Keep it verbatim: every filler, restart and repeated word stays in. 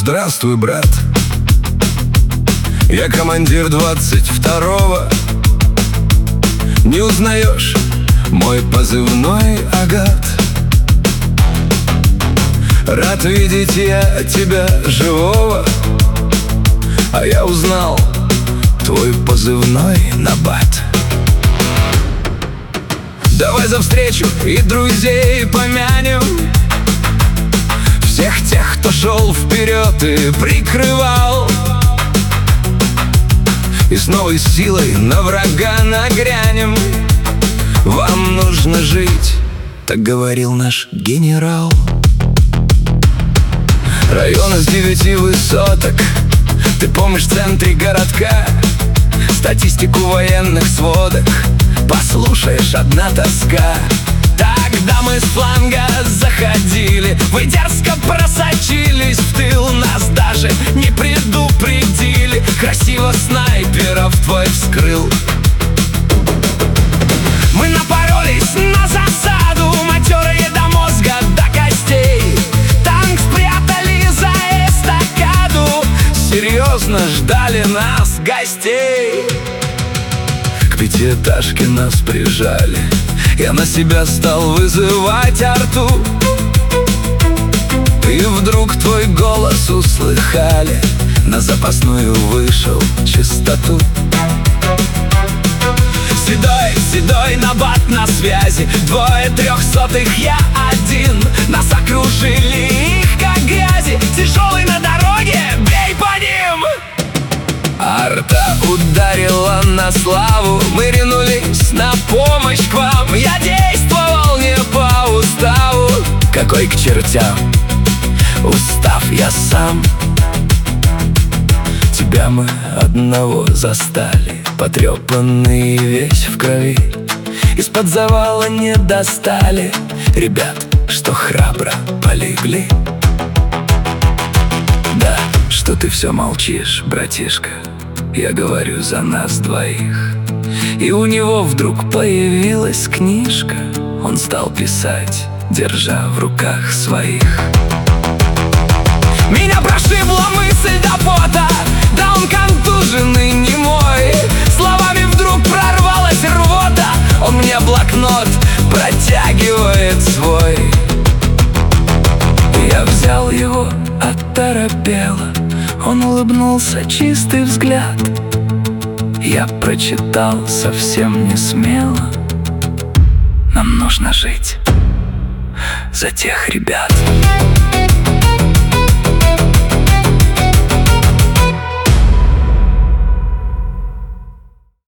здравствуй, брат. Я командир двадцать второго. Не узнаешь мой позывной Агат? Рад видеть я тебя живого, а я узнал твой позывной Набат. Давай за встречу и друзей помянем, всех тех, кто шел вперед и прикрывал, и с новой силой на врага нагрянем. Вам нужно жить, так говорил наш генерал. Район из девяти высоток, ты помнишь, в центре городка. Статистику военных сводок послушаешь, одна тоска. Тогда мы с фланга заходили, вы дерзко просочились в тыл, нас даже не предупредили. Красиво снайперов твой вскрыл. Мы напоролись на засаду, матерые до мозга, до костей. Танк спрятали за эстакаду, серьезно ждали нас гостей. К пятиэтажке нас прижали, я на себя стал вызывать арту. И вдруг твой голос услыхали, на запасную вышел частоту. Седой, седой Набат на связи, двое трехсотых, я один. Нас окружили, их как грязи, тяжелый на дороге, бей по ним! Арта ударила на славу, мы ринулись на помощь к вам. Я действовал не по уставу, какой к чертям устав я сам. Тебя мы одного застали, потрепанный весь в крови. Из-под завала не достали ребят, что храбро полегли. Да, что ты все молчишь, братишка, я говорю за нас двоих. И у него вдруг появилась книжка, он стал писать, держа в руках своих. Меня прошибла мысль до пота, да он контуженный не мой. Словами вдруг прорвалась рвота, он мне блокнот протягивает свой. Я взял его, оторопело, он улыбнулся, чистый взгляд. Я прочитал совсем не смело: нам нужно жить за тех ребят.